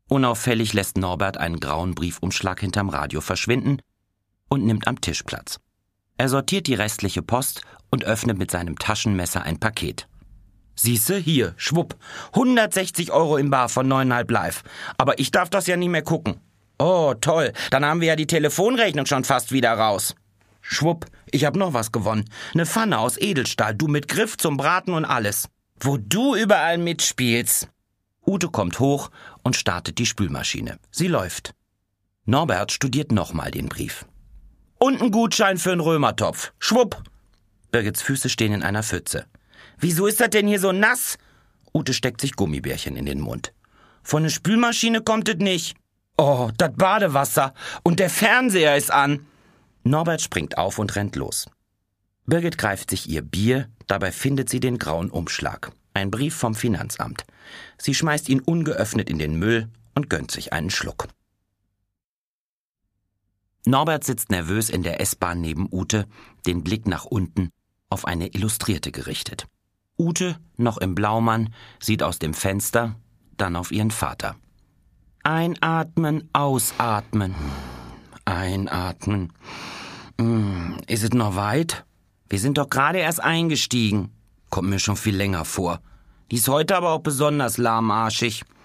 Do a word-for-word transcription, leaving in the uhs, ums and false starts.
Unauffällig lässt Norbert einen grauen Briefumschlag hinterm Radio verschwinden und nimmt am Tisch Platz. Er sortiert die restliche Post und öffnet mit seinem Taschenmesser ein Paket. Siehste, hier, schwupp, hundertsechzig Euro im Bar von neuneinhalb Live. Aber ich darf das ja nicht mehr gucken. Oh, toll, dann haben wir ja die Telefonrechnung schon fast wieder raus. Schwupp, ich hab noch was gewonnen. Eine Pfanne aus Edelstahl, du mit Griff zum Braten und alles. Wo du überall mitspielst. Ute kommt hoch und startet die Spülmaschine. Sie läuft. Norbert studiert nochmal den Brief. Und ein Gutschein für einen Römertopf. Schwupp. Birgits Füße stehen in einer Pfütze. Wieso ist das denn hier so nass? Ute steckt sich Gummibärchen in den Mund. Von der Spülmaschine kommt es nicht. Oh, das Badewasser. Und der Fernseher ist an. Norbert springt auf und rennt los. Birgit greift sich ihr Bier, dabei findet sie den grauen Umschlag. Ein Brief vom Finanzamt. Sie schmeißt ihn ungeöffnet in den Müll und gönnt sich einen Schluck. Norbert sitzt nervös in der S-Bahn neben Ute, den Blick nach unten, auf eine Illustrierte gerichtet. Ute, noch im Blaumann, sieht aus dem Fenster, dann auf ihren Vater. Einatmen, ausatmen. Einatmen. Hm, ist es noch weit? Wir sind doch gerade erst eingestiegen. Kommt mir schon viel länger vor. Die ist heute aber auch besonders lahmarschig.